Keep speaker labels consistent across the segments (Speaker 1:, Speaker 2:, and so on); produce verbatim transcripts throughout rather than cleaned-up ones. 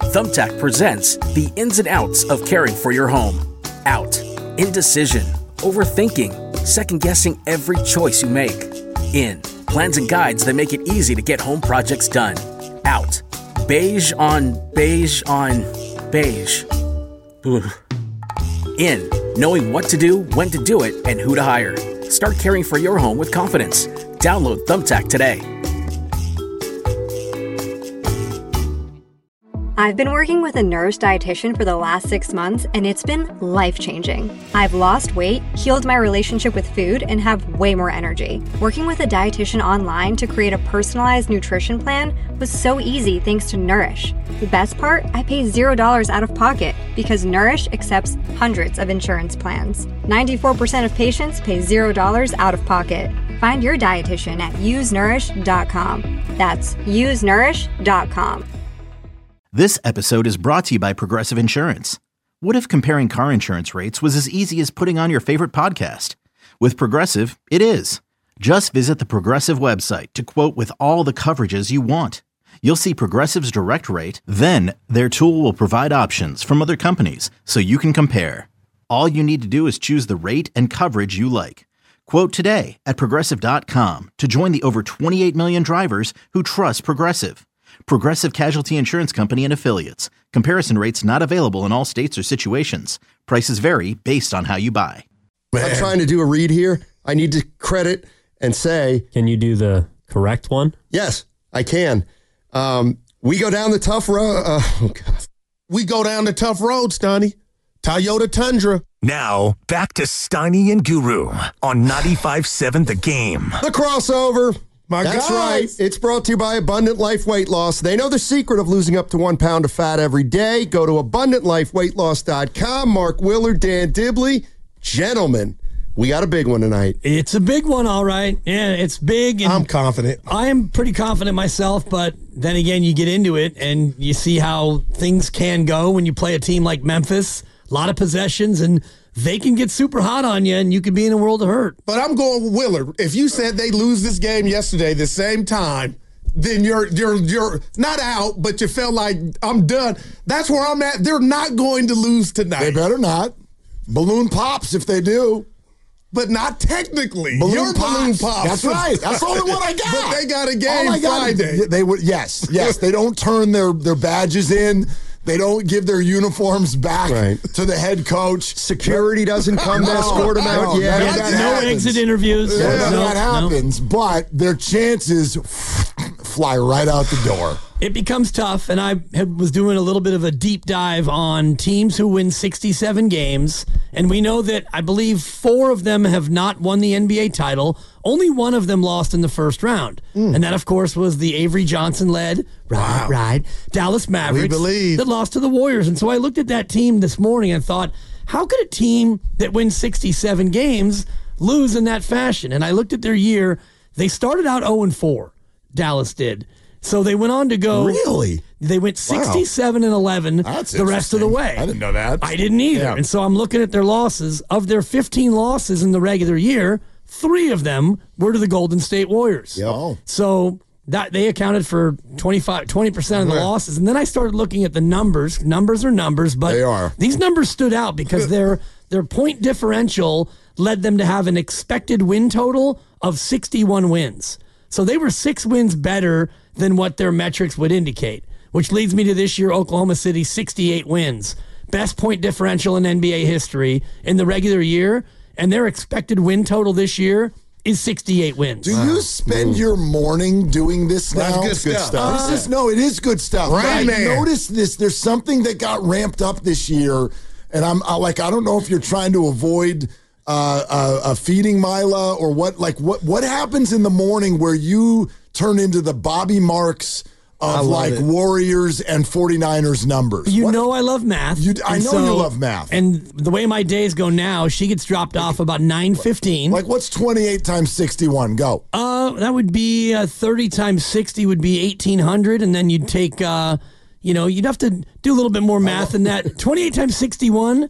Speaker 1: Thumbtack presents the ins and outs of caring for your home. Out. Indecision. Overthinking. Second-guessing every choice you make. In. Plans and guides that make it easy to get home projects done. Out. Beige on beige on beige. Ugh. In. Knowing what to do, when to do it, and who to hire. Start caring for your home with confidence. Download Thumbtack today.
Speaker 2: I've been working with a Nourish dietitian for the last six months, and it's been life-changing. I've lost weight, healed my relationship with food, and have way more energy. Working with a dietitian online to create a personalized nutrition plan was so easy thanks to Nourish. The best part? I pay zero dollars out of pocket because Nourish accepts hundreds of insurance plans. ninety-four percent of patients pay zero dollars out of pocket. Find your dietitian at use nourish dot com. That's use nourish dot com.
Speaker 3: This episode is brought to you by Progressive Insurance. What if comparing car insurance rates was as easy as putting on your favorite podcast? With Progressive, it is. Just visit the Progressive website to quote with all the coverages you want. You'll see Progressive's direct rate, then their tool will provide options from other companies so you can compare. All you need to do is choose the rate and coverage you like. Quote today at progressive dot com to join the over twenty-eight million drivers who trust Progressive. Progressive Casualty Insurance Company and Affiliates. Comparison rates not available in all states or situations. Prices vary based on how you buy.
Speaker 4: Man. I'm trying to do a read here. I need to credit and say...
Speaker 5: Can you do the correct one?
Speaker 4: Yes, I can. Um, we go down the tough road. Uh, oh, God.
Speaker 6: We go down the tough road, Stoney. Toyota Tundra.
Speaker 7: Now, back to Steiny and Guru on ninety-five point seven The Game.
Speaker 4: The crossover.
Speaker 6: My
Speaker 4: That's
Speaker 6: guys.
Speaker 4: right. It's brought to you by Abundant Life Weight Loss. They know the secret of losing up to one pound of fat every day. Go to abundant life weight loss dot com. Mark Willard, Dan Dibley. Gentlemen, we got a big one tonight.
Speaker 8: It's a big one, all right. Yeah, it's big. And
Speaker 6: I'm confident.
Speaker 8: I'm pretty confident myself, but then again, you get into it and you see how things can go when you play a team like Memphis. A lot of possessions, and they can get super hot on you, and you could be in a world of hurt.
Speaker 6: But I'm going with Willard. If you said they lose this game yesterday the same time, then you're you're you're not out, but you felt like I'm done. That's where I'm at. They're not going to lose tonight.
Speaker 9: They better not. Balloon pops if they do.
Speaker 6: But not technically.
Speaker 9: Balloon
Speaker 6: Your
Speaker 9: pops.
Speaker 6: balloon pops.
Speaker 9: That's right. That's the only one I got.
Speaker 6: But they got a game
Speaker 9: oh
Speaker 6: Friday.
Speaker 9: God. They would. Yes, yes. They don't turn their, their badges in. They don't give their uniforms back
Speaker 4: right.
Speaker 9: to the head coach.
Speaker 4: Security doesn't come to escort them out.
Speaker 9: No,
Speaker 4: yeah,
Speaker 9: that,
Speaker 8: Yeah,
Speaker 9: that
Speaker 8: no
Speaker 9: happens.
Speaker 8: exit interviews.
Speaker 9: Yeah,
Speaker 8: No,
Speaker 9: that happens,
Speaker 8: no.
Speaker 9: but their chances fly right out the door.
Speaker 8: It becomes tough, and I had- was doing a little bit of a deep dive on teams who win sixty-seven games, and we know that I believe four of them have not won the N B A title. Only one of them lost in the first round, mm. and that, of course, was the Avery Johnson-led right,
Speaker 6: Wow.
Speaker 8: right, Dallas Mavericks
Speaker 6: We believe.
Speaker 8: that lost to the Warriors. And so I looked at that team this morning and thought, how could a team that wins sixty-seven games lose in that fashion? And I looked at their year. They started out oh and four, Dallas did. So they went on to go.
Speaker 9: Really?
Speaker 8: They went sixty-seven and eleven
Speaker 9: That's
Speaker 8: the rest of the way.
Speaker 9: I didn't know that.
Speaker 8: I didn't either.
Speaker 9: Yeah.
Speaker 8: And so I'm looking at their losses. Of their fifteen losses in the regular year, three of them were to the Golden State Warriors.
Speaker 9: Yep. Oh.
Speaker 8: So that they accounted for twenty-five, twenty percent of the
Speaker 6: Yeah.
Speaker 8: losses. And then I started looking at the numbers. Numbers are numbers, but
Speaker 9: They are.
Speaker 8: these numbers stood out because their their point differential led them to have an expected win total of sixty-one wins. So they were six wins better than what their metrics would indicate, which leads me to this year, Oklahoma City, sixty-eight wins. Best point differential in N B A history in the regular year, and their expected win total this year is sixty-eight wins.
Speaker 9: Do you spend your morning doing this now?
Speaker 6: That's good stuff.
Speaker 9: This is- no, it is good stuff.
Speaker 6: Right,
Speaker 9: But I
Speaker 6: man.
Speaker 9: noticed this. There's something that got ramped up this year, and I'm I, like, I don't know if you're trying to avoid uh, uh, a feeding Mila or what. Like, what what happens in the morning where you turn into the Bobby Marks
Speaker 4: I
Speaker 9: of
Speaker 4: love
Speaker 9: like
Speaker 4: it.
Speaker 9: Warriors and forty-niners numbers?
Speaker 8: You
Speaker 9: What-
Speaker 8: know I love math.
Speaker 9: You- I
Speaker 8: and
Speaker 9: know you love math.
Speaker 8: And the way my days go now, she gets dropped off about nine fifteen.
Speaker 9: like what's twenty-eight times sixty-one? Go.
Speaker 8: Uh, that would be uh, thirty times sixty would be eighteen hundred, and then you'd take, uh, you know, you'd have to do a little bit more math than that. twenty-eight times sixty-one,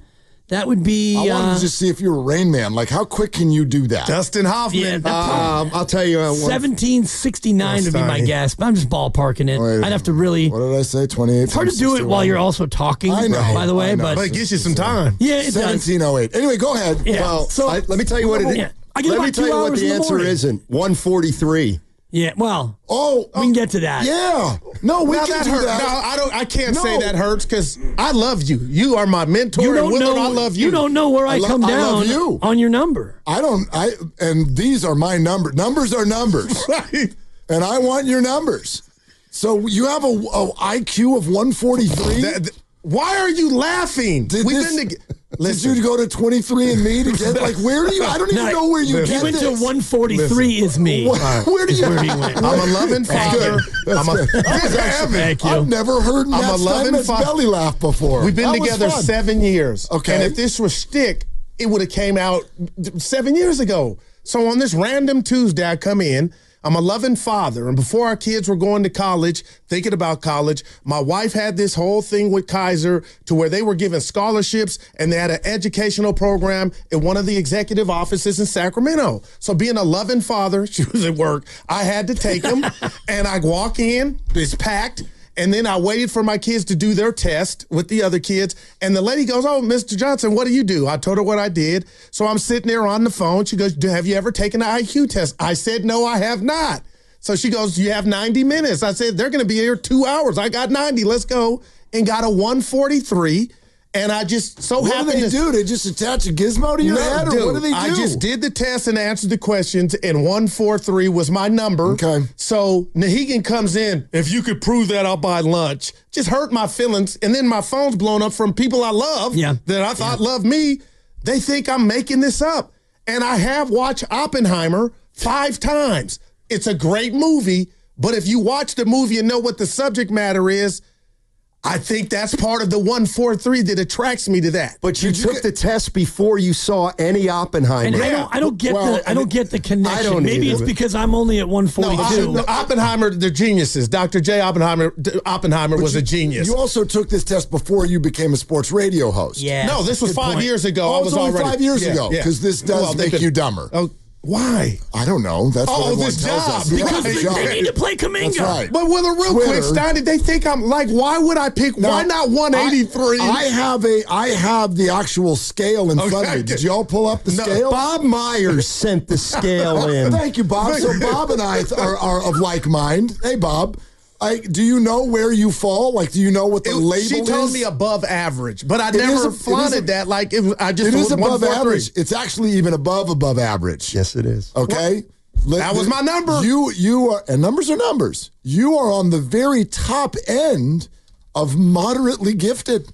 Speaker 8: That would be.
Speaker 9: I wanted
Speaker 8: uh,
Speaker 9: to just see if you were Rain Man. Like, how quick can you do that?
Speaker 6: Dustin Hoffman.
Speaker 8: Yeah,
Speaker 4: Um, I'll tell you. Uh, one-
Speaker 8: seventeen sixty-nine would be my
Speaker 6: Steiny.
Speaker 8: guess, but I'm just ballparking it.
Speaker 9: Wait,
Speaker 8: I'd have to really.
Speaker 9: What did I say? twenty-eight.
Speaker 8: It's hard to do it while you're also talking.
Speaker 9: I know,
Speaker 8: by the way,
Speaker 9: I know.
Speaker 8: but
Speaker 6: But it gives you some time.
Speaker 8: yeah, it does.
Speaker 9: seventeen oh eight. Anyway, go ahead.
Speaker 8: Yeah.
Speaker 4: Well,
Speaker 8: So-
Speaker 4: I, let me tell you what it is.
Speaker 8: Yeah. I get
Speaker 4: Let
Speaker 8: about
Speaker 4: me tell
Speaker 8: two
Speaker 4: you what
Speaker 8: hours
Speaker 4: the
Speaker 8: in the
Speaker 4: answer
Speaker 8: morning.
Speaker 4: isn't. one forty-three.
Speaker 8: Yeah, well,
Speaker 9: Oh,
Speaker 8: we can get to that.
Speaker 9: yeah. No, we
Speaker 6: Now
Speaker 9: can
Speaker 6: that
Speaker 9: do
Speaker 6: hurts.
Speaker 9: that.
Speaker 6: No, I don't. I can't
Speaker 9: No.
Speaker 6: say that hurts because I love you. You are my mentor.
Speaker 8: You don't
Speaker 6: and Willard,
Speaker 8: know.
Speaker 6: I love you.
Speaker 8: You don't know where I,
Speaker 9: I lo-
Speaker 8: come
Speaker 9: I
Speaker 8: down
Speaker 9: love you.
Speaker 8: on your number.
Speaker 9: I don't. I and these are my number. Numbers are numbers,
Speaker 6: Right.
Speaker 9: and I want your numbers. So you have a, a I Q of one forty-three.
Speaker 6: That- th- why are you laughing?
Speaker 9: Did
Speaker 6: We've
Speaker 9: this-
Speaker 6: been together.
Speaker 9: Did you go to twenty-three and me to get like where do you? I don't even
Speaker 8: No,
Speaker 9: know where you
Speaker 8: He
Speaker 9: get
Speaker 8: went
Speaker 9: this.
Speaker 8: to one forty-three is me.
Speaker 9: Where, where do
Speaker 8: Is
Speaker 9: you?
Speaker 8: where he went.
Speaker 6: I'm a loving father. I'm a,
Speaker 8: Thank you.
Speaker 9: I've never heard
Speaker 6: I'm a
Speaker 9: Matt
Speaker 6: loving
Speaker 9: Steinmetz
Speaker 6: fa-
Speaker 9: belly laugh before.
Speaker 6: We've been
Speaker 9: That was
Speaker 6: together
Speaker 9: fun.
Speaker 6: seven years.
Speaker 9: Okay.
Speaker 6: And if this was shtick, it would have came out seven years ago. So on this random Tuesday, I come in. I'm a loving father. And before our kids were going to college, thinking about college, my wife had this whole thing with Kaiser to where they were giving scholarships and they had an educational program in one of the executive offices in Sacramento. So being a loving father, she was at work, I had to take them. And I walk in, it's packed. And then I waited for my kids to do their test with the other kids. And the lady goes, "Oh, Mister Johnson, what do you do?" I told her what I did. So I'm sitting there on the phone. She goes, "Have you ever taken an I Q test?" I said, "No, I have not." So she goes, "You have ninety minutes." I said, "They're going to be here two hours. I got ninety. Let's go." And got a one forty-three. And I just so
Speaker 9: What do
Speaker 6: happened
Speaker 9: they
Speaker 6: to
Speaker 9: do? They just attach a gizmo to your
Speaker 6: no,
Speaker 9: head, or
Speaker 6: dude,
Speaker 9: what do they do?
Speaker 6: I just did the test and answered the questions, and one forty-three was my number.
Speaker 9: Okay.
Speaker 6: So Nahegan comes in. If you could prove that, I'll buy lunch. Just hurt my feelings, and then my phone's blown up from people I love
Speaker 8: Yeah.
Speaker 6: that I thought loved me. They think I'm making this up, and I have watched Oppenheimer five times. It's a great movie, but if you watch the movie and know what the subject matter is, I think that's part of the one forty-three that attracts me to that.
Speaker 4: But you
Speaker 9: Did you
Speaker 4: took
Speaker 9: get-
Speaker 4: the test before you saw any Oppenheimer.
Speaker 8: And I don't, I don't get
Speaker 9: Well,
Speaker 8: the, I don't get the connection.
Speaker 4: I don't
Speaker 8: Maybe
Speaker 4: either,
Speaker 8: it's
Speaker 4: but-
Speaker 8: because I'm only at one
Speaker 6: No,
Speaker 8: forty-two.
Speaker 6: no, Oppenheimer, they're geniuses. Doctor J. Oppenheimer, Oppenheimer was
Speaker 9: you,
Speaker 6: a genius.
Speaker 9: You also took this test before you became a sports radio host.
Speaker 8: Yeah.
Speaker 6: no, this was
Speaker 8: Good
Speaker 6: five
Speaker 8: point.
Speaker 6: years ago.
Speaker 9: Oh,
Speaker 6: I
Speaker 9: it's
Speaker 6: was
Speaker 9: only
Speaker 6: already
Speaker 9: five years
Speaker 6: yeah,
Speaker 9: ago,
Speaker 6: yeah.
Speaker 9: 'cause this does
Speaker 6: they
Speaker 9: make
Speaker 6: could-
Speaker 9: you dumber.
Speaker 6: Oh, why?
Speaker 9: I don't know. That's what
Speaker 6: Oh,
Speaker 9: everyone
Speaker 6: this
Speaker 9: tells
Speaker 6: job.
Speaker 9: us.
Speaker 6: Because
Speaker 9: Yeah,
Speaker 6: they-
Speaker 9: job.
Speaker 8: They need to play Kaminga.
Speaker 9: That's right.
Speaker 6: But Willer, real
Speaker 9: Twitter.
Speaker 6: quick, Steiny, they think I'm like, why would I pick? why not one eighty-three?
Speaker 9: I, I have a I have the actual scale in front of
Speaker 6: Okay.
Speaker 9: me. Did y'all pull up the
Speaker 6: No,
Speaker 9: scale?
Speaker 4: Bob Myers sent the scale in.
Speaker 9: Thank you, Bob. So Bob and I are, are of like mind. Hey, Bob. I, do you know where you fall? Like, do you know what the
Speaker 6: It-
Speaker 9: label
Speaker 6: she told
Speaker 9: is?
Speaker 6: me above average, but I
Speaker 9: It is
Speaker 6: never
Speaker 9: a- it is
Speaker 6: flaunted
Speaker 9: a-
Speaker 6: that. Like it was, I just
Speaker 9: It is
Speaker 6: was
Speaker 9: above
Speaker 6: one forty-three.
Speaker 9: average. It's actually even above above average.
Speaker 4: Yes, it is.
Speaker 9: Okay. Let-
Speaker 6: That was my number.
Speaker 9: You you are and numbers are numbers. You are on the very top end of moderately gifted.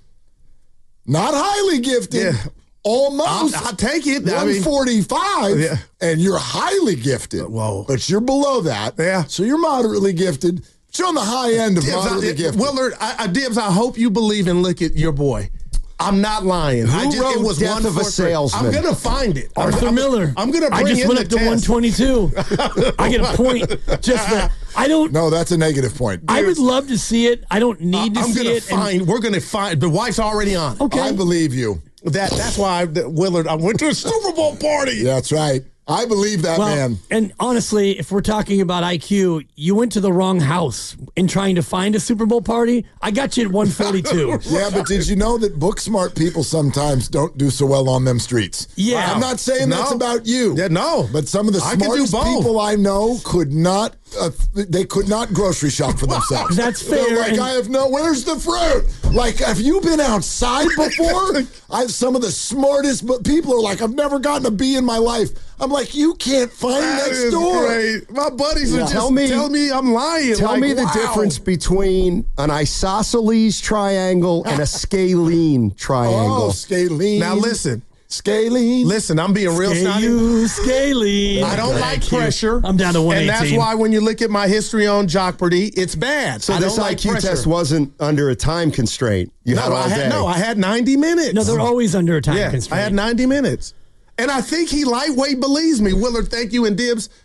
Speaker 9: Not highly gifted.
Speaker 6: Yeah.
Speaker 9: Almost.
Speaker 6: I'll, I'll take it. I mean,
Speaker 9: one forty-five,
Speaker 6: Yeah.
Speaker 9: and you're highly gifted.
Speaker 6: Whoa.
Speaker 9: But you're below that.
Speaker 6: Yeah.
Speaker 9: So you're moderately gifted. But you're on the high end of
Speaker 6: Dibs,
Speaker 9: moderately
Speaker 6: I,
Speaker 9: gifted.
Speaker 6: Willard, I, I, Dibs, I hope you believe and look at your boy. I'm not lying.
Speaker 4: Who
Speaker 6: I just,
Speaker 4: wrote
Speaker 6: it was
Speaker 4: Death
Speaker 6: one
Speaker 4: of a
Speaker 6: forty-three.
Speaker 4: Salesman?
Speaker 6: I'm gonna find it.
Speaker 8: Arthur
Speaker 6: I'm,
Speaker 8: Miller.
Speaker 6: I'm gonna bring
Speaker 8: I just
Speaker 6: in
Speaker 8: went
Speaker 6: the
Speaker 8: up to
Speaker 6: test.
Speaker 8: one twenty-two. I get a point. Just that I don't.
Speaker 9: no, that's a negative point.
Speaker 8: I would love to see it. I don't need to
Speaker 6: I'm
Speaker 8: see
Speaker 6: gonna
Speaker 8: it. and-
Speaker 6: find. We're gonna find. The wife's already on. it.
Speaker 8: okay.
Speaker 9: I believe you.
Speaker 6: That that's why I, that Willard. I went to a Super Bowl party.
Speaker 9: That's right. I believe that,
Speaker 8: Well,
Speaker 9: man.
Speaker 8: and honestly, if we're talking about I Q, you went to the wrong house in trying to find a Super Bowl party. I got you at one forty-two.
Speaker 9: Yeah, but did you know that book smart people sometimes don't do so well on them streets?
Speaker 8: Yeah.
Speaker 9: I'm not saying
Speaker 6: No.
Speaker 9: that's about you.
Speaker 6: Yeah, no.
Speaker 9: But some of the
Speaker 6: I can do
Speaker 9: smartest
Speaker 6: both.
Speaker 9: people I know could not, uh, they could not grocery shop for themselves.
Speaker 8: That's
Speaker 9: They're
Speaker 8: fair,
Speaker 9: like,
Speaker 8: and-
Speaker 9: I have no, where's the fruit? Like, have you been outside before? I some of the smartest but people are like, I've never gotten a bee in my life. I'm like, you can't find
Speaker 6: That
Speaker 9: next
Speaker 6: is
Speaker 9: door.
Speaker 6: great. My buddies are just
Speaker 4: Tell me-
Speaker 6: tell me I'm lying.
Speaker 4: Tell
Speaker 6: Like,
Speaker 4: me the
Speaker 6: wow.
Speaker 4: difference between an isosceles triangle and a scalene
Speaker 9: Oh,
Speaker 4: triangle.
Speaker 9: scalene.
Speaker 6: Now listen,
Speaker 9: Scalene.
Speaker 6: listen. I'm being real
Speaker 8: Hey,
Speaker 6: snotty.
Speaker 8: you scaly.
Speaker 6: I don't
Speaker 8: Thank
Speaker 6: like
Speaker 8: you.
Speaker 6: pressure.
Speaker 8: I'm down to one
Speaker 6: And
Speaker 8: eighteen.
Speaker 6: that's why when you look at my history on Jockpardy, it's bad.
Speaker 4: So
Speaker 6: I
Speaker 4: this
Speaker 6: don't
Speaker 4: I
Speaker 6: like
Speaker 4: Q
Speaker 6: pressure.
Speaker 4: test wasn't under a time constraint. You
Speaker 6: No,
Speaker 4: had all
Speaker 6: I
Speaker 4: day.
Speaker 6: had no. I had ninety minutes.
Speaker 8: No, they're always under a time
Speaker 6: yeah,
Speaker 8: constraint.
Speaker 6: I had ninety minutes. And I think he lightweight believes me. Willard, thank you. And Dibs,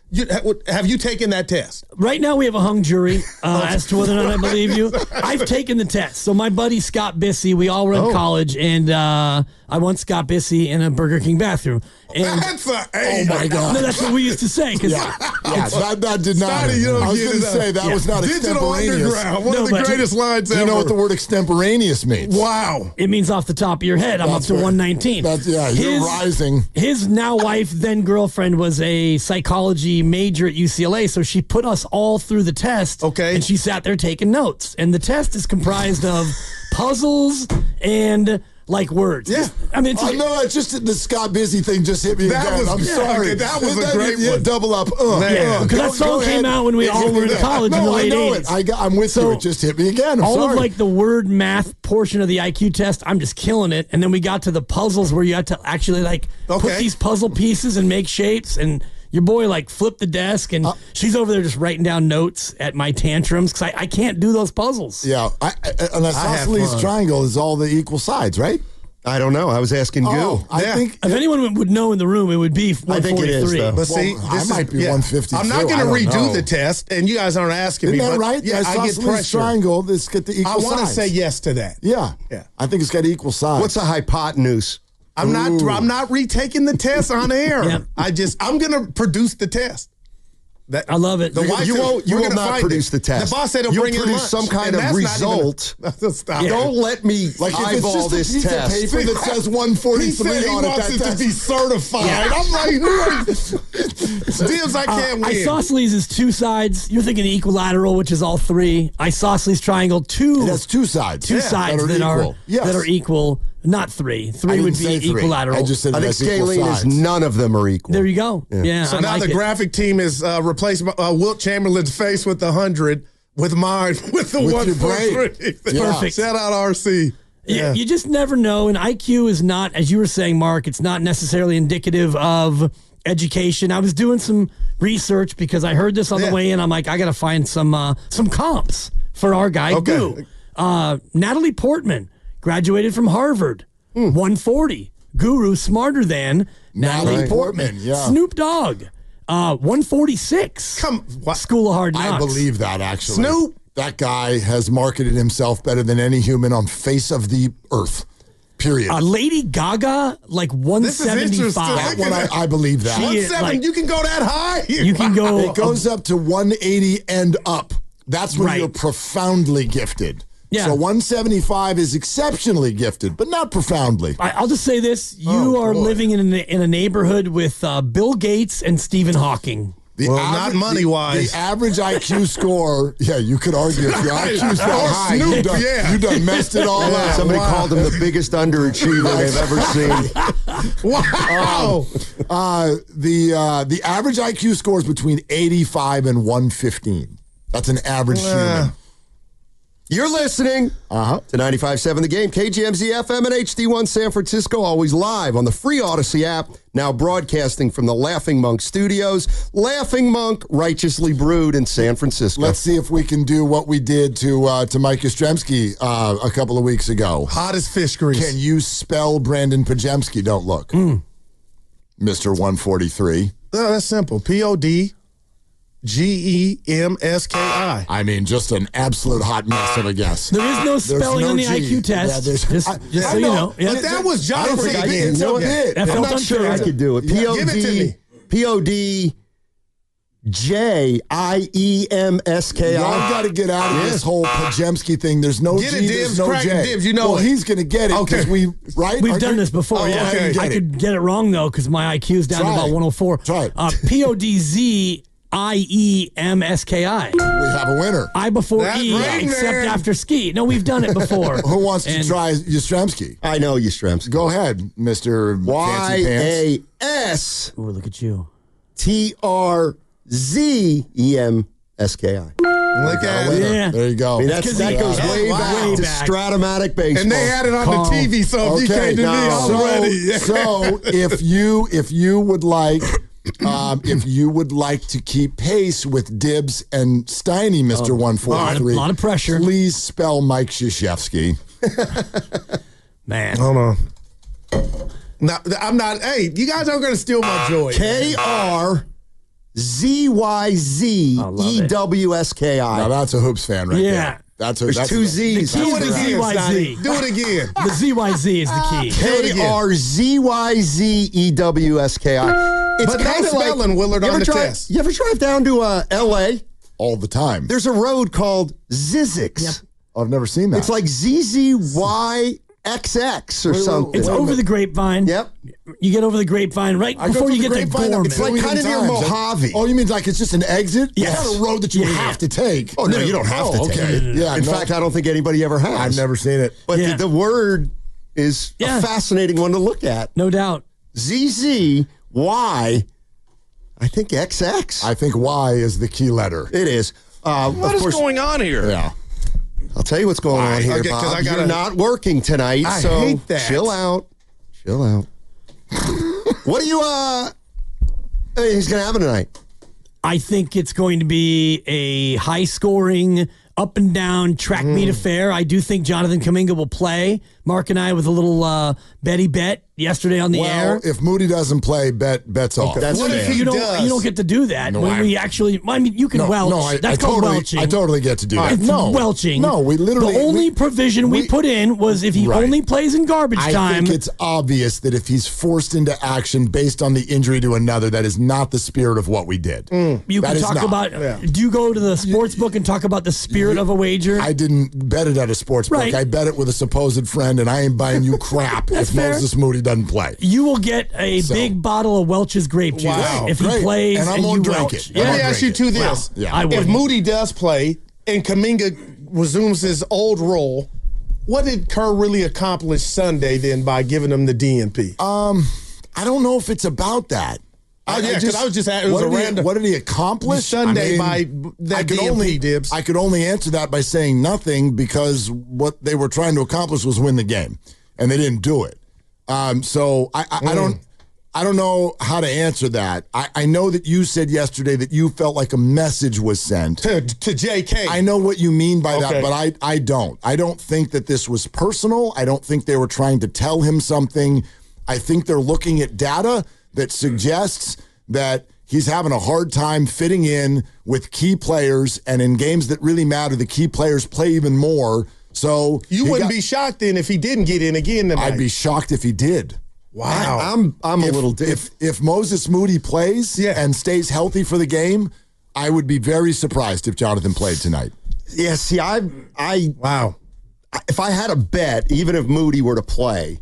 Speaker 6: You, have you taken that test?
Speaker 8: Right now, we have a hung jury uh, as to whether or not I believe you. I've taken the test. So my buddy Scott Bissey, we all were in
Speaker 4: Oh.
Speaker 8: college, and uh, I want Scott Bissey in a Burger King bathroom. And
Speaker 6: That's a
Speaker 9: Oh my God.
Speaker 8: no, that's what we used to say. Cause
Speaker 9: Yeah, yeah that, that did not.
Speaker 6: Started, you don't
Speaker 9: I was
Speaker 6: get
Speaker 9: going to
Speaker 6: it, uh,
Speaker 9: say that
Speaker 8: yeah.
Speaker 9: was not
Speaker 6: Digital
Speaker 9: extemporaneous.
Speaker 6: Underground, one
Speaker 8: No,
Speaker 6: of the
Speaker 8: but-
Speaker 6: greatest lines
Speaker 9: Do
Speaker 6: ever.
Speaker 9: you know what the word extemporaneous means?
Speaker 6: Wow.
Speaker 8: it means off the top of your head. I'm
Speaker 9: That's
Speaker 8: up to
Speaker 9: right.
Speaker 8: one nineteen.
Speaker 9: That's, yeah, you're
Speaker 8: His-
Speaker 9: rising.
Speaker 8: His now wife, then girlfriend, was a psychology major at U C L A, so she put us all through the test.
Speaker 6: Okay.
Speaker 8: And she sat there taking notes. And the test is comprised of puzzles and like words.
Speaker 6: Yeah.
Speaker 8: I mean, it's
Speaker 9: I know it's just the Scott Busy thing just hit me
Speaker 6: That
Speaker 9: again.
Speaker 6: was-
Speaker 9: I'm
Speaker 6: yeah,
Speaker 9: sorry.
Speaker 6: okay, that was a
Speaker 9: That-
Speaker 6: great
Speaker 9: yeah,
Speaker 6: one.
Speaker 9: Double up. Uh,
Speaker 6: Man.
Speaker 9: uh,
Speaker 8: Because
Speaker 9: go-
Speaker 8: that song
Speaker 9: go
Speaker 8: came
Speaker 9: ahead.
Speaker 8: out when we
Speaker 9: It
Speaker 8: all
Speaker 9: hit
Speaker 8: were
Speaker 9: me
Speaker 8: in
Speaker 9: back.
Speaker 8: college in
Speaker 9: no,
Speaker 8: the late
Speaker 9: I know
Speaker 8: eighties.
Speaker 9: it. I got, I'm with
Speaker 8: So-
Speaker 9: you. It just hit me again. I'm
Speaker 8: all
Speaker 9: sorry.
Speaker 8: of like the word math portion of the I Q test, I'm just killing it. And then we got to the puzzles where you had to actually like put
Speaker 6: Okay.
Speaker 8: these puzzle pieces and make shapes. And your boy like flipped the desk, and
Speaker 9: Uh,
Speaker 8: she's over there just writing down notes at my tantrums because I, I can't do those puzzles.
Speaker 9: yeah, I, I, an isosceles
Speaker 6: fun.
Speaker 9: triangle is all the equal sides, right?
Speaker 4: I don't know. I was asking Goo.
Speaker 9: Oh, I
Speaker 6: Yeah.
Speaker 9: think.
Speaker 8: If anyone would know in the room, it would be
Speaker 4: I think it is,
Speaker 8: one forty-three.
Speaker 4: though.
Speaker 6: But
Speaker 9: Well,
Speaker 6: see,
Speaker 9: I
Speaker 6: this
Speaker 9: might
Speaker 6: is,
Speaker 9: be
Speaker 6: yeah.
Speaker 9: one fifty-two.
Speaker 6: I'm not going
Speaker 9: I
Speaker 6: to
Speaker 9: don't
Speaker 6: redo
Speaker 9: know.
Speaker 6: the test, and you guys aren't asking
Speaker 9: Isn't
Speaker 6: me.
Speaker 9: that
Speaker 6: but
Speaker 9: right?
Speaker 6: Yeah,
Speaker 9: the
Speaker 6: I get
Speaker 9: isosceles
Speaker 6: pressure.
Speaker 9: triangle. This get the equal
Speaker 6: I want to
Speaker 9: sides.
Speaker 6: say yes to that.
Speaker 9: Yeah,
Speaker 6: Yeah.
Speaker 9: I think it's got equal sides.
Speaker 4: What's a hypotenuse?
Speaker 6: I'm not.
Speaker 9: Ooh.
Speaker 6: I'm not retaking the test on air.
Speaker 8: Yeah.
Speaker 6: I just. I'm going to produce the test. That,
Speaker 8: I love it.
Speaker 6: The
Speaker 8: You're
Speaker 6: wife
Speaker 4: You
Speaker 6: said,
Speaker 4: won't. You
Speaker 6: we're
Speaker 4: will
Speaker 6: gonna
Speaker 4: not
Speaker 6: find
Speaker 4: produce
Speaker 6: it.
Speaker 4: the test.
Speaker 6: The boss said he'll
Speaker 4: You'll
Speaker 6: bring in
Speaker 4: produce
Speaker 6: lunch,
Speaker 4: some kind
Speaker 6: and
Speaker 4: of
Speaker 6: that's not even a-
Speaker 4: result.
Speaker 6: Stop.
Speaker 8: Yeah.
Speaker 4: Don't let me
Speaker 9: Like if it's
Speaker 4: eyeball
Speaker 9: just a
Speaker 4: this
Speaker 9: piece
Speaker 4: test.
Speaker 9: of paper that says one
Speaker 6: He
Speaker 9: forty-three
Speaker 6: said he
Speaker 9: on it.
Speaker 6: wants
Speaker 9: That
Speaker 6: it to
Speaker 9: test.
Speaker 6: be certified. I'm like, who are Dibs, I can't
Speaker 8: Uh,
Speaker 6: win.
Speaker 8: isosceles is two sides. You're thinking equilateral, which is all three. Isosceles triangle, two.
Speaker 9: It has two sides.
Speaker 8: two
Speaker 9: Yeah,
Speaker 8: sides
Speaker 9: that are equal. Yes.
Speaker 8: that are equal, not three.
Speaker 9: I
Speaker 8: Three
Speaker 9: didn't
Speaker 8: would
Speaker 9: say
Speaker 8: be
Speaker 9: three.
Speaker 8: equilateral.
Speaker 9: I just said
Speaker 4: I
Speaker 9: it
Speaker 4: think
Speaker 9: has equal
Speaker 4: scaling is
Speaker 9: sides.
Speaker 4: none of them are equal.
Speaker 8: there you go. Yeah.
Speaker 6: So
Speaker 8: I
Speaker 6: now
Speaker 8: like
Speaker 6: the
Speaker 8: it.
Speaker 6: graphic team is uh, replaced by uh, Wilt Chamberlain's face with the hundred, with mine with the
Speaker 9: With
Speaker 6: one
Speaker 9: your
Speaker 6: four
Speaker 9: brain.
Speaker 6: three.
Speaker 9: Yeah.
Speaker 8: Perfect.
Speaker 6: Shout out R C.
Speaker 8: You,
Speaker 6: Yeah.
Speaker 8: you just never know. And I Q is not, as you were saying, Mark, it's not necessarily indicative of education. I was doing some research because I heard this on
Speaker 6: Yeah.
Speaker 8: the way in. I'm like, I got to find some uh, some comps for our guy,
Speaker 6: Okay.
Speaker 8: Goo. Uh, Natalie Portman graduated from Harvard,
Speaker 6: Hmm.
Speaker 8: one forty. Guru smarter than Natalie
Speaker 9: Natalie
Speaker 8: Portman.
Speaker 9: Portman, yeah.
Speaker 8: Snoop Dogg, uh, one forty-six.
Speaker 6: Come, what?
Speaker 8: School of Hard Knocks.
Speaker 9: I believe that actually.
Speaker 6: Snoop.
Speaker 9: That guy has marketed himself better than any human on face of the earth. Period.
Speaker 8: Uh, Lady Gaga, like one
Speaker 6: This is interesting.
Speaker 8: seventy-five.
Speaker 9: that one, I, I believe that.
Speaker 8: She
Speaker 6: One
Speaker 8: is,
Speaker 6: seven,
Speaker 8: like-
Speaker 6: you can go that high.
Speaker 8: You can go.
Speaker 9: It goes up to one eighty and up. That's when
Speaker 8: Right.
Speaker 9: you're profoundly gifted.
Speaker 8: Yeah.
Speaker 9: So one seventy-five is exceptionally gifted, but not profoundly.
Speaker 8: I, I'll just say this: you
Speaker 9: Oh,
Speaker 8: are
Speaker 9: boy.
Speaker 8: living in a, in a neighborhood with uh, Bill Gates and Stephen Hawking.
Speaker 9: The
Speaker 6: Well, not money-wise.
Speaker 9: The, the average I Q score, yeah, you could argue if your I Q's that
Speaker 6: Or
Speaker 9: high,
Speaker 6: Snoop,
Speaker 9: you done,
Speaker 6: yeah.
Speaker 9: you done messed it all up.
Speaker 4: Somebody
Speaker 6: Wow.
Speaker 4: called him the biggest underachiever they've ever seen.
Speaker 6: Wow.
Speaker 9: Uh, the uh, the average I Q score is between eighty-five and one fifteen. That's an average human.
Speaker 4: You're listening
Speaker 9: Uh-huh.
Speaker 4: to ninety-five point seven The Game, K G M Z F M and H D one San Francisco, always live on the free Odyssey app, now broadcasting from the Laughing Monk Studios. Laughing Monk, righteously brewed in San Francisco.
Speaker 9: Let's see if we can do what we did to uh, to Mike Yastrzemski uh, a couple of weeks ago.
Speaker 6: Hot as fish grease.
Speaker 9: Can you spell Brandon Pajemski? Don't look. Mister one forty-three.
Speaker 6: No, that's simple. P O D G E M S K I.
Speaker 9: I mean, just an absolute hot mess of a guess.
Speaker 8: There is no
Speaker 9: There's
Speaker 8: spelling
Speaker 9: no
Speaker 8: on the
Speaker 9: G.
Speaker 8: I Q test.
Speaker 9: Yeah, there's-
Speaker 8: just,
Speaker 9: I-
Speaker 8: just
Speaker 9: I
Speaker 8: so you
Speaker 9: know,
Speaker 8: know. Yeah.
Speaker 6: But that was
Speaker 9: I don't
Speaker 6: Jonathan.
Speaker 9: think I
Speaker 6: again.
Speaker 9: did. No, it did.
Speaker 8: That
Speaker 4: I'm
Speaker 8: felt
Speaker 4: not sure
Speaker 8: unfair.
Speaker 4: I could do it. P O
Speaker 6: Give it to
Speaker 4: D
Speaker 6: me.
Speaker 4: P O D J I E M S K
Speaker 9: Y'all
Speaker 4: I.
Speaker 9: got to get out of this whole Pajemski thing. There's no
Speaker 6: Get it,
Speaker 9: G,
Speaker 6: Dibs,
Speaker 9: there's no
Speaker 6: crack it,
Speaker 9: J.
Speaker 6: Dibs, you know
Speaker 9: well,
Speaker 6: it.
Speaker 9: he's going to get it because
Speaker 6: Okay.
Speaker 9: we, right?
Speaker 8: We've
Speaker 9: Are
Speaker 8: done
Speaker 9: you-
Speaker 8: this before.
Speaker 9: Oh,
Speaker 8: yeah,
Speaker 9: okay, get
Speaker 8: I
Speaker 9: it.
Speaker 8: could get it wrong though because my I Q is down
Speaker 9: Try
Speaker 8: to about
Speaker 9: it.
Speaker 8: one oh four.
Speaker 9: Try it.
Speaker 8: Uh, P O D Z I E M S K I.
Speaker 9: We have a winner.
Speaker 8: I before
Speaker 6: That
Speaker 8: E,
Speaker 6: ring
Speaker 8: except
Speaker 6: there.
Speaker 8: after ski. No, we've done it before.
Speaker 9: Who wants to
Speaker 8: And-
Speaker 9: try Yastrzemski?
Speaker 4: I know you, Stremski.
Speaker 9: Go ahead, Mister
Speaker 4: Y
Speaker 9: Fancy Pants.
Speaker 4: A S
Speaker 8: Ooh, look at you.
Speaker 4: T R Z E M S K I.
Speaker 6: Look at it.
Speaker 8: Yeah.
Speaker 9: There you go.
Speaker 4: I mean, that's,
Speaker 8: 'cause
Speaker 4: that
Speaker 8: he-
Speaker 4: goes
Speaker 8: Yeah.
Speaker 4: way
Speaker 6: Wow.
Speaker 4: back
Speaker 8: Way
Speaker 4: to
Speaker 8: back.
Speaker 4: Stratomatic baseball.
Speaker 6: And they had it on
Speaker 8: Calm.
Speaker 6: the T V, so if you
Speaker 9: Okay,
Speaker 6: came to me,
Speaker 4: no.
Speaker 6: I'm
Speaker 9: so,
Speaker 6: ready.
Speaker 9: so if you if you would like um, if you would like to keep pace with Dibs and Steiny, Mister one forty-three,
Speaker 8: lot of- lot of pressure.
Speaker 9: Please spell Mike Krzyzewski.
Speaker 8: Man.
Speaker 6: Hold on. No, I'm not. Hey, you guys aren't going to steal my joy.
Speaker 4: K R Z Y Z E W S K I.
Speaker 9: Now that's a Hoops fan right
Speaker 8: Yeah.
Speaker 9: there. That's a,
Speaker 4: There's
Speaker 9: that's
Speaker 4: two
Speaker 9: a,
Speaker 4: Z's.
Speaker 8: The key
Speaker 6: Do it
Speaker 8: is the
Speaker 6: again,
Speaker 8: Z Y Z.
Speaker 6: Stoney. Do it again.
Speaker 8: The Z Y Z is the key.
Speaker 4: K R Z Y Z E W S K I. It's
Speaker 6: But no
Speaker 4: kind of
Speaker 6: spelling,
Speaker 4: like,
Speaker 6: Willard,
Speaker 4: you
Speaker 6: on
Speaker 4: ever
Speaker 6: the
Speaker 4: drive,
Speaker 6: test.
Speaker 4: You ever drive down to uh, L A?
Speaker 9: all the time.
Speaker 4: There's a road called Zizix.
Speaker 8: Yep.
Speaker 9: I've never seen that.
Speaker 4: It's like Z Z Y X X or
Speaker 9: Wait, wait,
Speaker 4: something.
Speaker 8: It's
Speaker 9: Wait a
Speaker 8: over
Speaker 9: minute.
Speaker 8: the grapevine.
Speaker 4: Yep.
Speaker 8: You get over the grapevine right
Speaker 9: I go
Speaker 8: before
Speaker 9: through
Speaker 8: you
Speaker 9: the
Speaker 8: get to
Speaker 9: grapevine a
Speaker 8: Gorman.
Speaker 4: It's like
Speaker 9: billion
Speaker 4: kind of near
Speaker 9: times.
Speaker 4: Mojave.
Speaker 9: Oh, you mean like it's just an exit?
Speaker 8: Yes.
Speaker 9: It's not a road that you
Speaker 8: Yeah.
Speaker 9: have to take.
Speaker 4: Oh, no, you don't have to
Speaker 9: Oh,
Speaker 4: take
Speaker 9: okay.
Speaker 4: it.
Speaker 9: Yeah,
Speaker 4: In
Speaker 9: no,
Speaker 4: fact, I don't think anybody ever has.
Speaker 9: I've never seen it.
Speaker 4: But
Speaker 8: Yeah.
Speaker 4: the, the word is
Speaker 8: Yeah.
Speaker 4: a fascinating one to look at.
Speaker 8: No doubt.
Speaker 4: Z Z Y, I think X X.
Speaker 9: I think Y is the key letter.
Speaker 4: It is. Uh,
Speaker 10: What
Speaker 4: of
Speaker 10: is
Speaker 4: course,
Speaker 10: going on here?
Speaker 9: Yeah.
Speaker 4: I'll tell you what's going on here,
Speaker 6: Okay, 'cause
Speaker 4: Bob.
Speaker 6: I gotta-
Speaker 4: You're not working tonight,
Speaker 6: I
Speaker 4: so
Speaker 6: hate that.
Speaker 4: chill out. Chill out. What do you, uh, hey, he's going to have it tonight?
Speaker 8: I think it's going to be a high scoring, up and down track meet affair. I do think Jonathan Kuminga will play. Mark and I with a little uh, Betty bet yesterday on the
Speaker 9: Well,
Speaker 8: air.
Speaker 9: if Moody doesn't play, bet bets off.
Speaker 4: That's
Speaker 6: What if
Speaker 4: fair.
Speaker 6: he
Speaker 8: you don't
Speaker 6: does?
Speaker 8: you don't get to do that
Speaker 9: No,
Speaker 8: when
Speaker 9: I-
Speaker 8: we actually. I mean, you can
Speaker 9: no,
Speaker 8: welch.
Speaker 9: no, I,
Speaker 8: That's
Speaker 9: I
Speaker 8: called
Speaker 9: totally,
Speaker 8: welching.
Speaker 9: I totally get to do that.
Speaker 8: It's
Speaker 9: no,
Speaker 8: welching.
Speaker 9: No, we literally.
Speaker 8: The only
Speaker 9: we-
Speaker 8: provision we,
Speaker 9: we-
Speaker 8: put in was if he
Speaker 9: Right.
Speaker 8: only plays in garbage
Speaker 9: I
Speaker 8: time.
Speaker 9: think it's obvious that if he's forced into action based on the injury to another, that is not the spirit of what we did.
Speaker 8: you
Speaker 9: That
Speaker 8: can
Speaker 9: is
Speaker 8: talk
Speaker 9: not.
Speaker 8: about.
Speaker 6: Yeah.
Speaker 8: Do you go to the sports book and talk about the spirit of a wager?
Speaker 9: I didn't bet it at a sports book.
Speaker 8: Right.
Speaker 9: I bet it with a supposed friend, and I ain't buying you crap if
Speaker 8: fair.
Speaker 9: Moses Moody doesn't play.
Speaker 8: you will get a
Speaker 9: So-
Speaker 8: big bottle of Welch's grape juice
Speaker 6: Wow.
Speaker 8: if he
Speaker 9: Great.
Speaker 8: plays
Speaker 9: And I'm
Speaker 8: and
Speaker 9: gonna
Speaker 8: you
Speaker 9: drink
Speaker 8: welch.
Speaker 9: it.
Speaker 8: Yeah.
Speaker 6: Let me
Speaker 9: I'll
Speaker 6: ask you
Speaker 9: drink
Speaker 6: two
Speaker 9: it.
Speaker 6: this.
Speaker 9: Well, yeah.
Speaker 8: I
Speaker 6: If
Speaker 8: wouldn't.
Speaker 6: Moody does play and Kuminga resumes his old role, what did Kerr really accomplish Sunday then by giving him the D N P?
Speaker 9: Um, I don't know if it's about that.
Speaker 6: Oh, yeah, 'cause I was just asking- it was
Speaker 9: what
Speaker 6: a
Speaker 9: did he-
Speaker 6: random-
Speaker 9: What did he accomplish
Speaker 6: Sunday
Speaker 9: I mean,
Speaker 6: by that
Speaker 9: I could
Speaker 6: D N P,
Speaker 9: only,
Speaker 6: Dibs.
Speaker 9: I could only answer that by saying nothing because what they were trying to accomplish was win the game, and they didn't do it. Um, so I, I, I don't. I don't know how to answer that. I, I know that you said yesterday that you felt like a message was sent.
Speaker 6: To, to J K.
Speaker 9: I know what you mean by
Speaker 6: Okay.
Speaker 9: that, but I, I don't. I don't think that this was personal. I don't think they were trying to tell him something. I think they're looking at data that suggests that he's having a hard time fitting in with key players, and in games that really matter, the key players play even more. So
Speaker 6: You
Speaker 9: he
Speaker 6: wouldn't
Speaker 9: got-
Speaker 6: be shocked then if he didn't get in again tonight.
Speaker 9: I'd be shocked if he did.
Speaker 6: Wow.
Speaker 4: I, I'm I'm a
Speaker 9: if,
Speaker 4: little di-
Speaker 9: if if Moses Moody plays
Speaker 6: Yeah.
Speaker 9: and stays healthy for the game, I would be very surprised if Jonathan played tonight.
Speaker 4: Yeah, see, I I
Speaker 6: wow.
Speaker 4: if I had a bet, even if Moody were to play,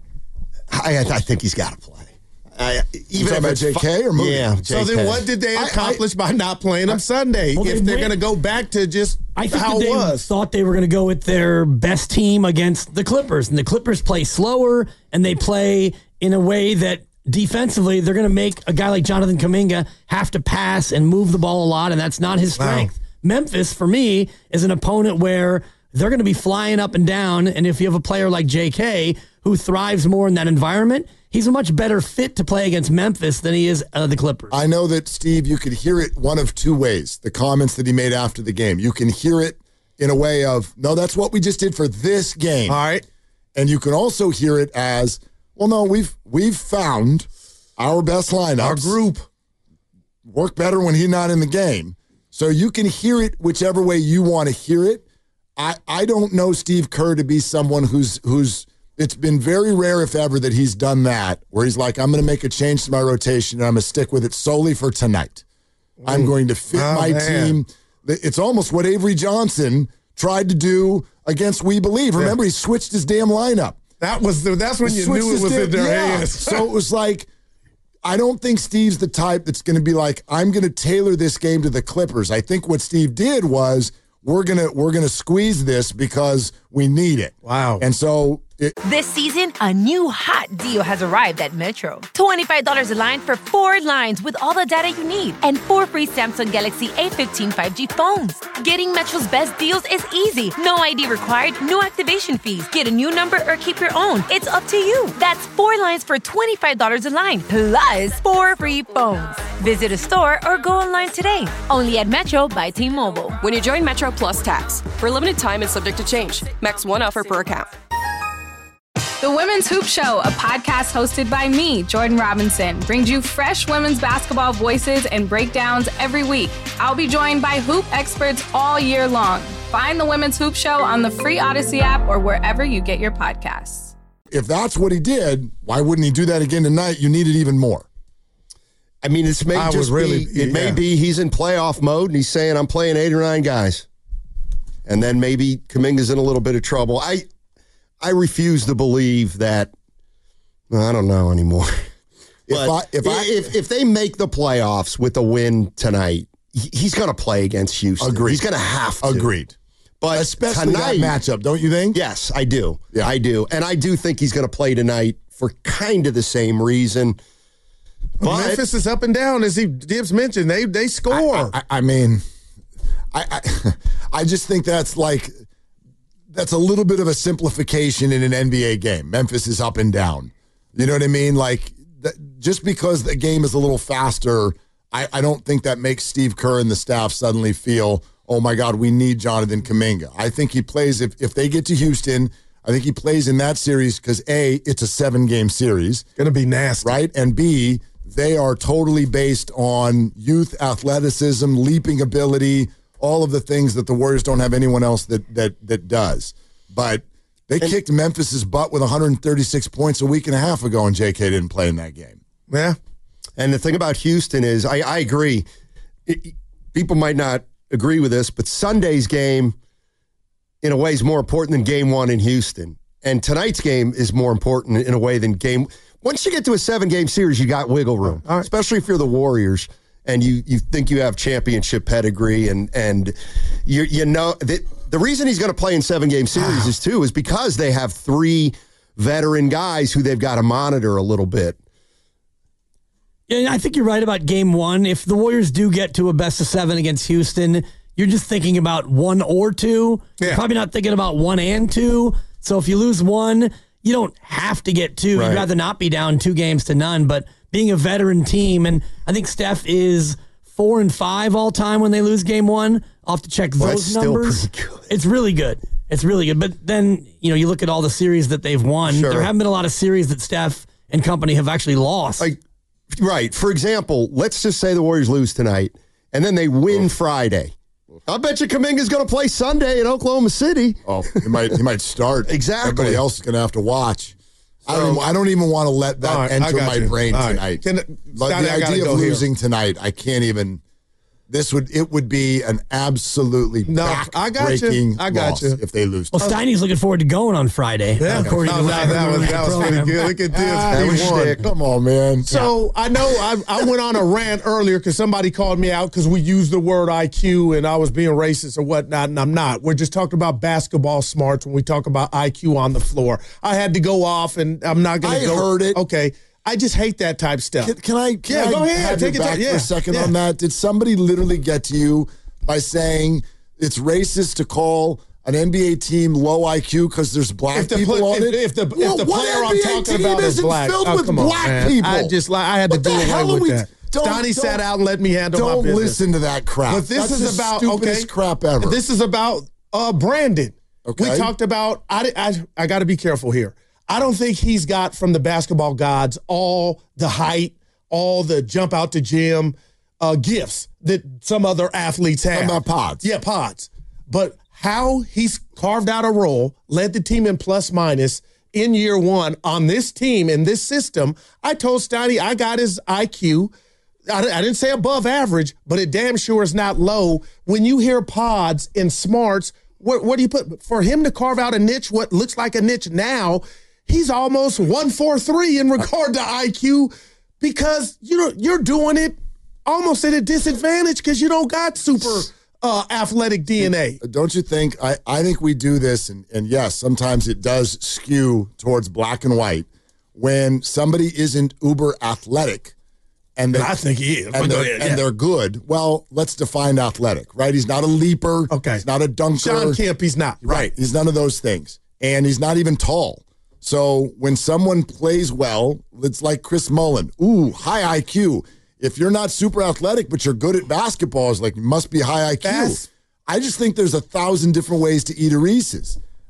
Speaker 4: I I think he's got to play. I, even
Speaker 9: talking about
Speaker 4: it's
Speaker 9: J K or Moody?
Speaker 4: Yeah.
Speaker 6: So
Speaker 4: J K.
Speaker 6: then what did they
Speaker 9: I-
Speaker 6: accomplish by not playing him Sunday
Speaker 8: Well,
Speaker 6: if
Speaker 8: they
Speaker 6: they're
Speaker 8: win-
Speaker 6: going to go back to just
Speaker 8: I think
Speaker 6: how
Speaker 8: that
Speaker 6: it
Speaker 8: they
Speaker 6: was?
Speaker 8: thought they were going to go with their best team against the Clippers, and the Clippers play slower and they play in a way that defensively they're going to make a guy like Jonathan Kuminga have to pass and move the ball a lot, and that's not his strength. Memphis, for me, is an opponent where they're going to be flying up and down, and if you have a player like J K who thrives more in that environment, he's a much better fit to play against Memphis than he is uh, the Clippers.
Speaker 9: I know that, Steve, you could hear it one of two ways, the comments that he made after the game. You can hear it in a way of, no, that's what we just did for this game.
Speaker 6: All right.
Speaker 9: And you can also hear it as, well, no, we've we've found our best lineups.
Speaker 6: Our group.
Speaker 9: Work better when he's not in the game. So you can hear it whichever way you want to hear it. I, I don't know Steve Kerr to be someone who's who's it's been very rare, if ever, that he's done that, where he's like, I'm going to make a change to my rotation and I'm going to stick with it solely for tonight. I'm going to fit
Speaker 6: Oh,
Speaker 9: my
Speaker 6: man.
Speaker 9: team. It's almost what Avery Johnson tried to do against We Believe. Remember, he switched his damn lineup.
Speaker 6: That was the, that's when
Speaker 9: He
Speaker 6: you
Speaker 9: switched
Speaker 6: knew it
Speaker 9: his
Speaker 6: was
Speaker 9: damn-
Speaker 6: in their
Speaker 9: yeah.
Speaker 6: hands.
Speaker 9: So it was like, I don't think Steve's the type that's going to be like, I'm going to tailor this game to the Clippers. I think what Steve did was, we're gonna we're gonna squeeze this because we need it.
Speaker 6: Wow.
Speaker 9: And so it,
Speaker 11: This season, a new hot deal has arrived at Metro. twenty-five dollars a line for four lines with all the data you need and four free Samsung Galaxy A fifteen five G phones. Getting Metro's best deals is easy. No I D required, no activation fees. Get a new number or keep your own. It's up to you. That's four lines for twenty-five dollars a line, plus four free phones. Visit a store or go online today. Only at Metro by T-Mobile.
Speaker 12: When you join Metro Plus Tax, for a limited time and subject to change. Max one offer per account.
Speaker 10: The Women's Hoop Show, a podcast hosted by me, Jordan Robinson, brings you fresh women's basketball voices and breakdowns every week. I'll be joined by hoop experts all year long. Find the Women's Hoop Show on the free Odyssey app or wherever you get your podcasts.
Speaker 9: If that's what he did, why wouldn't he do that again tonight? You need it even more.
Speaker 4: I mean, it's may
Speaker 6: I
Speaker 4: just
Speaker 6: was really,
Speaker 4: be, it
Speaker 6: yeah.
Speaker 4: may be he's in playoff mode and he's saying, I'm playing eight or nine guys. And then maybe Kuminga's in a little bit of trouble. I I refuse to believe that, well, I don't know anymore. If, I, if, I, if, if they make the playoffs with a win tonight, he, he's going to play against Houston.
Speaker 9: Agreed.
Speaker 4: He's going to have to.
Speaker 9: Agreed.
Speaker 4: But
Speaker 9: especially
Speaker 4: tonight,
Speaker 9: that matchup, don't you think?
Speaker 4: Yes, I do.
Speaker 9: Yeah.
Speaker 4: I do. And I do think he's going to play tonight for kind of the same reason. But
Speaker 6: Memphis is up and down, as he Dibbs mentioned. They they score.
Speaker 9: I, I, I mean, I, I I just think that's like that's a little bit of a simplification in an N B A game. Memphis is up and down. You know what I mean? Like that, just because the game is a little faster, I, I don't think that makes Steve Kerr and the staff suddenly feel, oh my God, we need Jonathan Kuminga. I think he plays if if they get to Houston. I think he plays in that series because A, it's a seven-game series.
Speaker 6: Going to be nasty.
Speaker 9: Right? And B, they are totally based on youth, athleticism, leaping ability, all of the things that the Warriors don't have anyone else that that that does. But they and, kicked Memphis's butt with one hundred thirty-six points a week and a half ago, and J K didn't play in that game.
Speaker 6: Yeah.
Speaker 4: And the thing about Houston is, I, I agree. It, people might not agree with this, but Sunday's game, in a way, is more important than game one in Houston. And tonight's game is more important in a way than game. Once you get to a seven-game series, you got wiggle room, right. Especially if you're the Warriors and you you think you have championship pedigree. And and you you know that the reason he's going to play in seven-game series is too is because they have three veteran guys who they've got to monitor a little bit.
Speaker 8: Yeah, I think you're right about game one. If the Warriors do get to a best of seven against Houston, you're just thinking about one or two. Yeah. You're probably not thinking about one and two. So if you lose one, you don't have to get two. Right. You'd rather not be down two games to none. But being a veteran team, and I think Steph is four and five all time when they lose game one. I'll have to check
Speaker 4: well,
Speaker 8: those
Speaker 4: that's
Speaker 8: numbers.
Speaker 4: Still pretty good.
Speaker 8: It's really good. It's really good. But then, you know, you look at all the series that they've won. Sure. There haven't been a lot of series that Steph and company have actually lost.
Speaker 4: Like, right. For example, let's just say the Warriors lose tonight, and then they win oh. Friday. I bet you Kuminga's going to play Sunday in Oklahoma City.
Speaker 9: Oh, he might he might start.
Speaker 4: Exactly.
Speaker 9: Everybody else is going to have to watch. So, I don't even, I don't even want to let that right, enter my you. brain all tonight. Right. Can, like the idea of losing here. tonight, I can't even. This would it would be an absolutely no, I got you. I got loss you. if they lose.
Speaker 8: Well, Steiny's looking forward to going on Friday.
Speaker 6: Yeah,
Speaker 8: according
Speaker 6: no,
Speaker 8: to
Speaker 6: no, that was that was pretty good. Look at this.
Speaker 9: Ah, he won. Come on, man.
Speaker 6: So yeah. I know I, I went on a rant earlier because somebody called me out because we used the word I Q and I was being racist or whatnot, and I'm not. We're just talking about basketball smarts when we talk about I Q on the floor. I had to go off, and I'm not going to go.
Speaker 9: I heard it.
Speaker 6: Okay. I just hate that type stuff.
Speaker 9: Can, can I? Can
Speaker 6: yeah,
Speaker 9: I
Speaker 6: go ahead.
Speaker 9: Have
Speaker 6: Take it
Speaker 9: back
Speaker 6: to, yeah,
Speaker 9: for a second
Speaker 6: yeah.
Speaker 9: on that. Did somebody literally get to you by saying it's racist to call an N B A team low I Q because there's black
Speaker 6: if the
Speaker 9: people
Speaker 6: pl-
Speaker 9: on
Speaker 6: if,
Speaker 9: it?
Speaker 6: If the,
Speaker 9: well,
Speaker 6: if the player I'm talking about is black,
Speaker 9: filled
Speaker 6: oh,
Speaker 9: with
Speaker 6: come on,
Speaker 9: black
Speaker 6: man.
Speaker 9: people.
Speaker 6: I just like I had to
Speaker 9: what
Speaker 6: do away with
Speaker 9: we,
Speaker 6: that. Stoney sat out and let me handle
Speaker 9: don't
Speaker 6: my business.
Speaker 9: Don't listen to that crap.
Speaker 6: But this
Speaker 9: That's
Speaker 6: is
Speaker 9: the
Speaker 6: about
Speaker 9: stupidest
Speaker 6: okay,
Speaker 9: crap ever.
Speaker 6: This is about uh, Brandon.
Speaker 9: Okay.
Speaker 6: We talked about. I I, I got to be careful here. I don't think he's got from the basketball gods all the height, all the jump out the gym uh, gifts that some other athletes have.
Speaker 9: Talking about pods.
Speaker 6: Yeah, pods. But how he's carved out a role, led the team in plus minus in year one on this team, in this system. I told Steiny I got his I Q. I, I didn't say above average, but it damn sure is not low. When you hear pods and smarts, what, what do you put? For him to carve out a niche, what looks like a niche now, he's almost one forty-three in regard to I Q because you know you're doing it almost at a disadvantage because you don't got super uh, athletic D N A.
Speaker 9: Don't you think? I, I think we do this, and, and yes, sometimes it does skew towards black and white when somebody isn't uber athletic. And they,
Speaker 6: I think he is.
Speaker 9: And, they're, ahead, yeah. and they're good. Well, let's define athletic, right? He's not a leaper.
Speaker 6: Okay.
Speaker 9: He's not a dunker.
Speaker 6: Sean Kemp, he's not.
Speaker 9: Right. right. He's none of those things. And he's not even tall. So when someone plays well, it's like Chris Mullin. Ooh, high I Q. If you're not super athletic, but you're good at basketball, it's like you must be high I Q. That's, I just think there's a thousand different ways to eat a Reese's.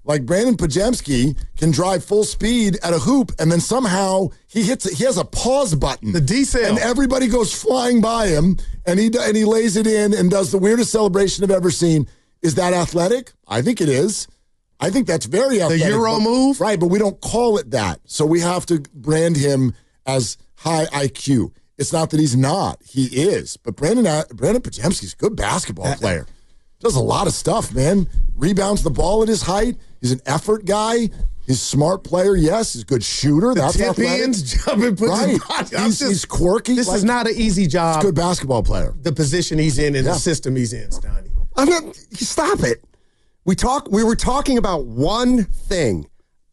Speaker 9: Like Brandon Podziemski can drive full speed at a hoop, and then somehow he hits it. He has a pause button.
Speaker 6: The decel.
Speaker 9: And everybody goes flying by him, and he and he lays it in and does the weirdest celebration I've ever seen. Is that athletic? I think it is. I think that's very athletic.
Speaker 6: The Euro
Speaker 9: but,
Speaker 6: move?
Speaker 9: Right, but we don't call it that. So we have to brand him as high I Q. It's not that he's not. He is. But Brandon Brandon Podziemski's a good basketball that, player. Does a lot of stuff, man. Rebounds the ball at his height. He's an effort guy. He's a smart player, yes. He's a good shooter.
Speaker 6: The
Speaker 9: That's
Speaker 6: tip ends, jumping, puts
Speaker 9: right.
Speaker 6: his body.
Speaker 9: He's,
Speaker 6: just,
Speaker 9: he's quirky.
Speaker 6: This
Speaker 9: like,
Speaker 6: is not an easy job.
Speaker 9: He's a good basketball player.
Speaker 6: The position he's in and
Speaker 4: yeah.
Speaker 6: the system he's in, Stoney.
Speaker 4: I'm not. Stop it. We talk. We were talking about one thing,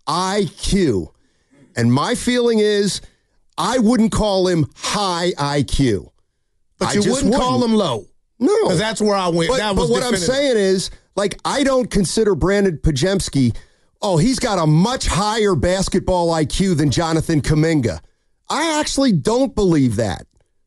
Speaker 4: I Q, and my feeling is, I wouldn't call him high I Q.
Speaker 6: But
Speaker 4: I
Speaker 6: you
Speaker 4: just
Speaker 6: wouldn't, call him low.
Speaker 4: No,
Speaker 6: because that's where I went.
Speaker 4: But,
Speaker 6: that was
Speaker 4: but what
Speaker 6: definitive.
Speaker 4: I'm saying is, like, I don't consider Brandon Podziemski. Oh, he's got a much higher basketball I Q than Jonathan Kuminga. I actually don't believe that.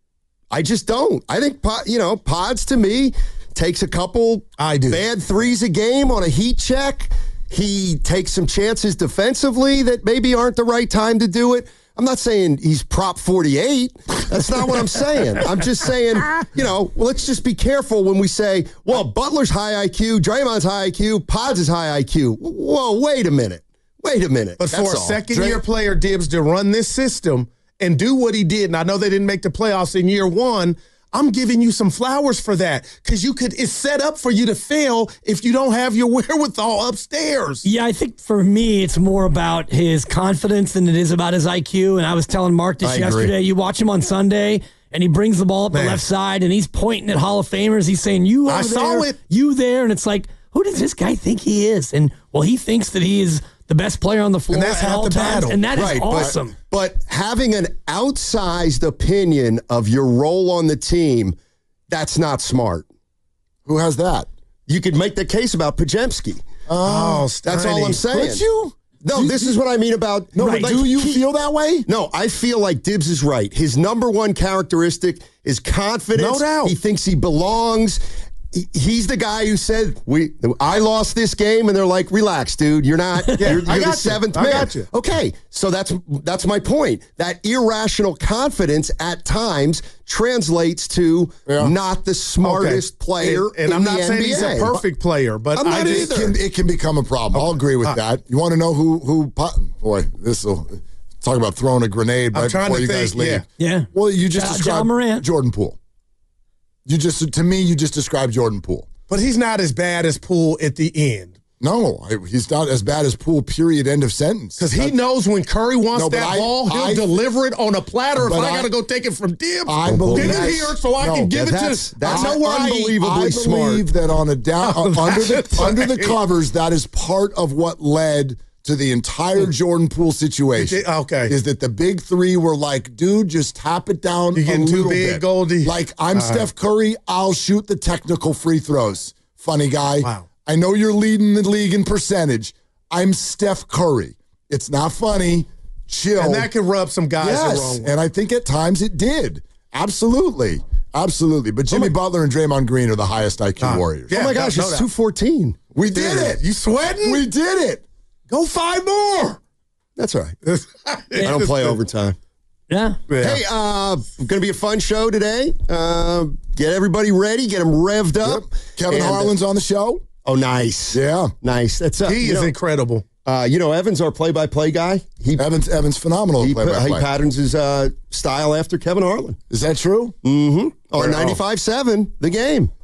Speaker 4: I just don't. I think, you know, Pods to me takes a couple
Speaker 6: I do.
Speaker 4: bad threes a game on a heat check. He takes some chances defensively that maybe aren't the right time to do it. I'm not saying he's prop forty-eight. That's not what I'm saying. I'm just saying, you know, well, let's just be careful when we say, well, Butler's high I Q, Draymond's high I Q, Pods is high I Q. Whoa, wait a minute. Wait a minute.
Speaker 6: But
Speaker 4: That's
Speaker 6: for a
Speaker 4: all.
Speaker 6: second-year player, Dibbs, to run this system and do what he did, and I know they didn't make the playoffs in year one, I'm giving you some flowers for that because you could. It's set up for you to fail if you don't have your wherewithal upstairs.
Speaker 8: Yeah, I think for me, it's more about his confidence than it is about his I Q. And I was telling Mark this
Speaker 4: I
Speaker 8: yesterday.
Speaker 4: agree.
Speaker 8: You watch him on Sunday, and he brings the ball up
Speaker 6: Man.
Speaker 8: the left side, and he's pointing at Hall of Famers. He's saying, "You over
Speaker 6: I
Speaker 8: there,
Speaker 6: saw it.
Speaker 8: you there," and it's like, who does this guy think he is? And well, he thinks that he is the best player on the floor
Speaker 6: And that's
Speaker 8: at
Speaker 6: half
Speaker 8: all
Speaker 6: the
Speaker 8: times,
Speaker 6: battle.
Speaker 8: and that is
Speaker 4: Right, but-
Speaker 8: awesome.
Speaker 4: But having an outsized opinion of your role on the team, that's not smart.
Speaker 9: Who has that?
Speaker 4: You could make the case about Podziemski.
Speaker 6: Oh,
Speaker 4: That's all I'm saying.
Speaker 9: Could you?
Speaker 4: No,
Speaker 9: Do-
Speaker 4: this is what I mean about.
Speaker 9: No,
Speaker 4: like,
Speaker 9: but do you
Speaker 4: he-
Speaker 9: feel that way?
Speaker 4: No, I feel like Dibbs is right. His number one characteristic is confidence.
Speaker 6: No doubt.
Speaker 4: He thinks he belongs. He- He's the guy who said, "We, I lost this game," and they're like, "Relax, dude. You're not.
Speaker 6: Yeah,
Speaker 4: you're
Speaker 6: I
Speaker 4: you're
Speaker 6: got
Speaker 4: the
Speaker 6: you.
Speaker 4: seventh
Speaker 6: I
Speaker 4: man."
Speaker 6: got you.
Speaker 4: Okay, so that's that's my point. That irrational confidence at times translates to
Speaker 9: Yeah.
Speaker 4: not the smartest
Speaker 6: Okay.
Speaker 4: player
Speaker 6: And, and
Speaker 4: in
Speaker 6: I'm
Speaker 4: the
Speaker 6: not saying
Speaker 4: N B A.
Speaker 6: he's a perfect player, but
Speaker 4: I'm
Speaker 6: I
Speaker 4: not
Speaker 6: just
Speaker 9: It can, it can become a problem. I'll agree with that. You want to know who who? Boy, this will talk about throwing a grenade
Speaker 6: I'm
Speaker 9: right
Speaker 6: trying
Speaker 9: before
Speaker 6: to
Speaker 9: you guys
Speaker 6: think,
Speaker 9: leave.
Speaker 6: yeah.
Speaker 8: Yeah.
Speaker 9: Well, you just
Speaker 8: Ja- Ja
Speaker 9: described
Speaker 8: Morant.
Speaker 9: Jordan Poole. You just to me, you just described Jordan Poole.
Speaker 6: But he's not as bad as Poole at the end.
Speaker 9: No, I- he's not as bad as Poole. Period. End of sentence.
Speaker 6: Because he knows when Curry wants
Speaker 9: No, but
Speaker 6: that
Speaker 9: I-
Speaker 6: ball, he'll
Speaker 9: I-
Speaker 6: deliver it on a platter. If
Speaker 9: but
Speaker 6: I,
Speaker 9: I-
Speaker 6: got to go take it from Dibbs,
Speaker 9: I
Speaker 6: get
Speaker 9: believe
Speaker 6: it
Speaker 9: that's-
Speaker 6: here so I
Speaker 9: no,
Speaker 6: can give it
Speaker 4: that's-
Speaker 6: to.
Speaker 4: that's
Speaker 6: I know where I eat.
Speaker 4: unbelievably
Speaker 9: I
Speaker 4: smart.
Speaker 9: believe that on a down
Speaker 6: Oh,
Speaker 9: under the
Speaker 6: that's
Speaker 9: under the
Speaker 6: right.
Speaker 9: covers, that is part of what led to the entire Jordan Poole situation.
Speaker 6: Okay.
Speaker 9: Is that the big three were like, dude, just tap it down
Speaker 6: You're
Speaker 9: a
Speaker 6: getting too
Speaker 9: little
Speaker 6: big,
Speaker 9: bit.
Speaker 6: Goldie.
Speaker 9: Like, I'm Steph Curry, I'll shoot the technical free throws. Funny guy.
Speaker 6: Wow.
Speaker 9: I know you're leading the league in percentage. I'm Steph Curry. It's not funny. Chill.
Speaker 6: And that could rub some guys the
Speaker 9: Yes,
Speaker 6: wrong way.
Speaker 9: and I think at times it did. Absolutely. Absolutely. But Jimmy Butler and Draymond Green are the highest I Q
Speaker 6: Ah,
Speaker 9: warriors.
Speaker 6: yeah.
Speaker 4: Oh my gosh,
Speaker 6: no
Speaker 4: it's
Speaker 6: doubt.
Speaker 4: two fourteen.
Speaker 9: We did it.
Speaker 6: You sweating?
Speaker 9: We did it.
Speaker 6: Go five more.
Speaker 4: That's all right. I don't play overtime.
Speaker 8: Yeah.
Speaker 4: Hey, uh, going to be a fun show today. Uh, get everybody ready. Get them revved up.
Speaker 9: Yep. Kevin
Speaker 4: And, uh,
Speaker 9: Harlan's on the show.
Speaker 4: Oh, nice.
Speaker 9: Yeah.
Speaker 4: Nice. That's uh,
Speaker 6: He
Speaker 4: you
Speaker 6: is
Speaker 4: know,
Speaker 6: incredible.
Speaker 4: uh, you know, Evan's our play-by-play guy. He
Speaker 9: Evans Evans phenomenal
Speaker 4: he,
Speaker 9: play
Speaker 4: put-
Speaker 9: by
Speaker 4: he
Speaker 9: play.
Speaker 4: patterns his uh, style after Kevin Harlan
Speaker 9: Is that true?
Speaker 4: on
Speaker 9: Where-
Speaker 4: ninety-five seven, the game.